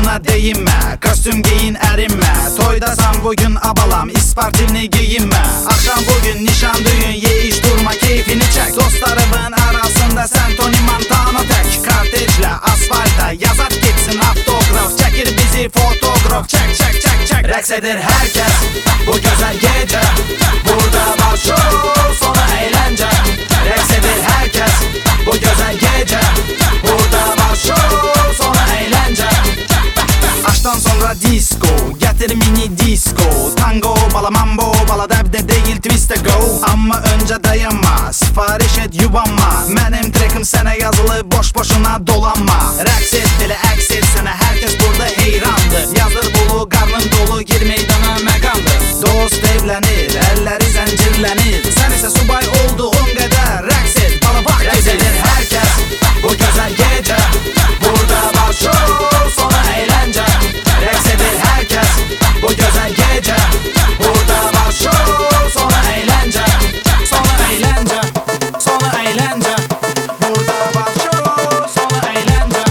buna değinme. Kostüm giyin erinme. Toydasan bugün abalam, ispartilini giyinme. Akşam bugün nişan düğün, ye iç durma keyfini çek. Dostlarımın arasında sen Tony Montana tek. Kartejle asfalta yazat gitsin автограф. Çekir bizi fotoğraf, çek çek çek çek. Reks edir herkes bu güzel gece. Burada var show, sonra eğlence. Reks edir herkes bu güzel gece. Burada var show, sonra eğlence. Aşktan sonra disco, getir mini disco. Tango, bala mambo, bala debde değil twiste go. Ama önce dayanma, sipariş et yubanma. Benim trekim sana yazılı, boş boşuna dolanma. Reks et dili eks et sana, herkes burada heyrandı. Yazdır bulu, karnın dolu, gir meydana mekandır. Dost evlenir, elleri zincirlenir. Sen ise subay olduğun kadar reks et, bala bak. Reks edir herkes bu güzel gece. Burada var show, sonra eğlence. Reks edir herkes bu güzel gece. Burada var show, sonra eğlence. Sonra eğlence, sonra eğlence. Burada var show, sonra eğlence.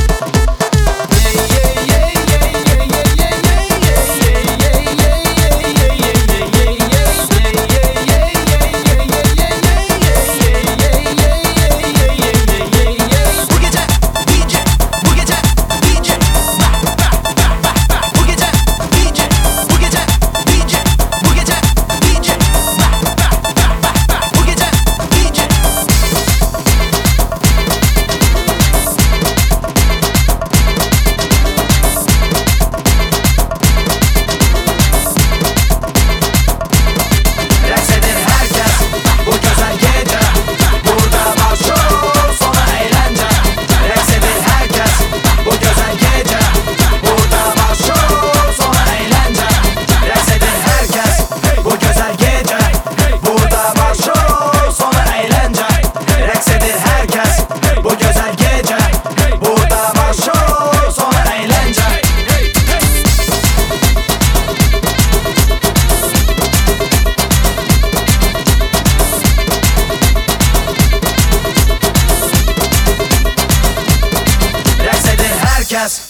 Bu gece DJ, bu gece DJ. Bu gece DJ, bu gece DJ. Bu gece DJ. Bu gece DJ. Reks edir herkes bu güzel gece. Burada var show, sonra eğlence. Reks edir herkes bu güzel gece. Burada var show, sonra eğlence. Reks edir herkes bu güzel gece. Burada var show, sonra eğlence. Reks edir herkes bu güzel gece. Burada var show, sonra eğlence. Reks edir herkes